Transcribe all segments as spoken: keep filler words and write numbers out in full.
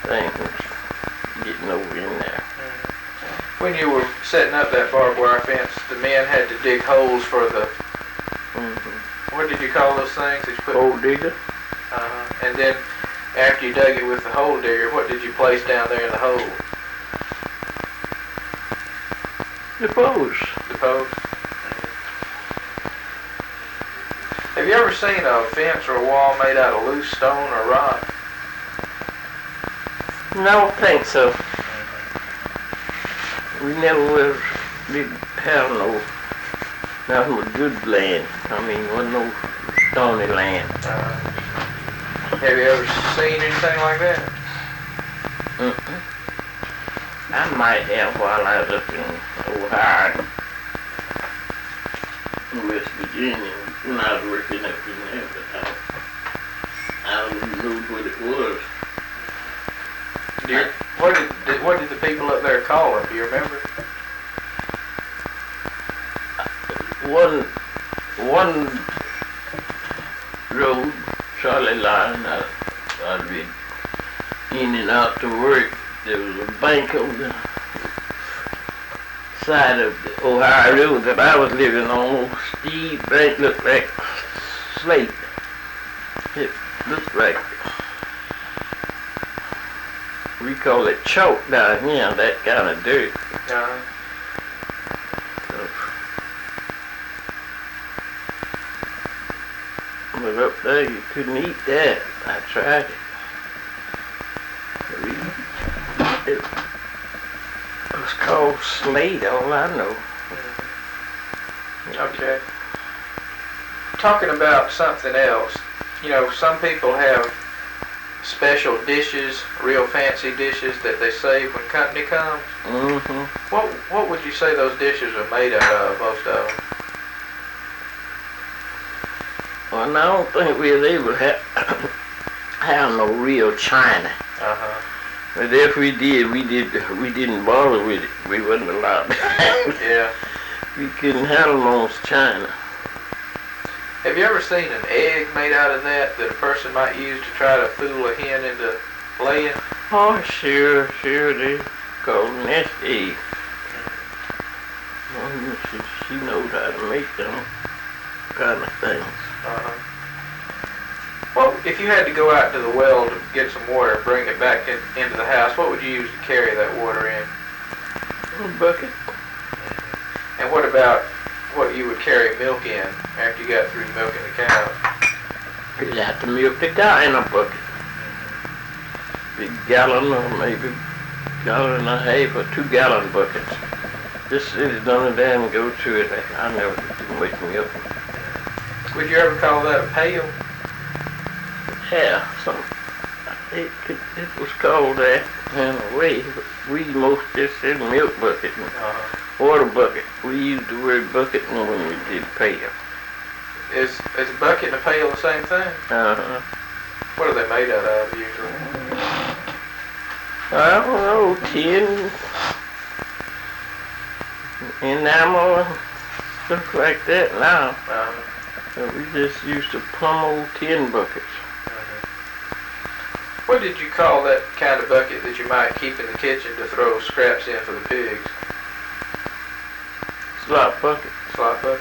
thing was getting over in there. Mm-hmm. When you were setting up that barbed wire fence, the men had to dig holes for the, Mm-hmm. what did you call those things that you put? Hole digger? Uh-huh. And then after you dug it with the hole digger, what did you place down there in the hole? The post. The post? Have you ever seen a fence or a wall made out of loose stone or rock? No, I think so. We never was, didn't have no, nothing but good land. I mean, wasn't no stony land. Uh, have you ever seen anything like that? Mm-mm. I might have while I was up in Ohio, in West Virginia, when I was working up in there, but I, I don't know what it was. Do you, what did, did what did the people up there call them? Do you remember? One, one road, Charlie Line, I, I'd be in and out to work. There was a bank on the side of the Ohio Road that I was living on. Steep bank, looked like slate. It looked like, we call it chalk down here, that kind of dirt. Uh-huh. So, but up there you couldn't eat that. I tried it. It was called slate, all I know. Okay. Talking about something else, you know, some people have special dishes, real fancy dishes that they save when company comes. Mm-hmm. What what would you say those dishes are made out of, most of them? Well, I don't think we'll ever have, have no real china. Uh-huh. But if we did, we did. We didn't bother with it. We wasn't allowed. Yeah. We couldn't handle most china. Have you ever seen an egg made out of that that a person might use to try to fool a hen into laying? Oh, sure, sure, they call nest egg. Well, she, she knows how to make them kind of things. Uh-huh. Well, if you had to go out to the well to get some water and bring it back in, into the house, what would you use to carry that water in? A bucket. And what about what you would carry milk in after you got through milking the cows? You'd have to milk the cow in a bucket. Big gallon or maybe gallon and a half or two gallon buckets. Just sit it down there and go to it. I never did too much milking. Would you ever call that a pail? Yeah, some, it, could, it was called that in a way, but we most just said milk bucket and Uh-huh. water bucket. We used the word bucket when we did pail. Is, is a bucket and a pail the same thing? Uh-huh. What are they made out of usually? I don't know, tin, enamel, and stuff like that now. Uh-huh. But we just used to pummel tin buckets. What did you call that kind of bucket that you might keep in the kitchen to throw scraps in for the pigs? Slop bucket. Slop bucket?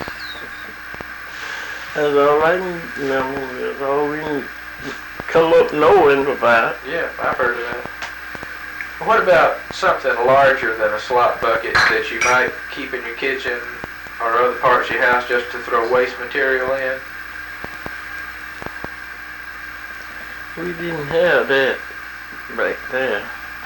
That's all I remember. That's all we can come up knowing about. Yeah, I've heard of that. What about something larger than a slop bucket that you might keep in your kitchen or other parts of your house just to throw waste material in? We didn't have that back there.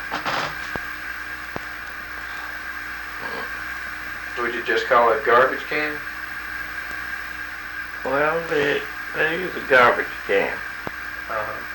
Would you just call it garbage can? Well, they, they use a garbage can. Uh-huh.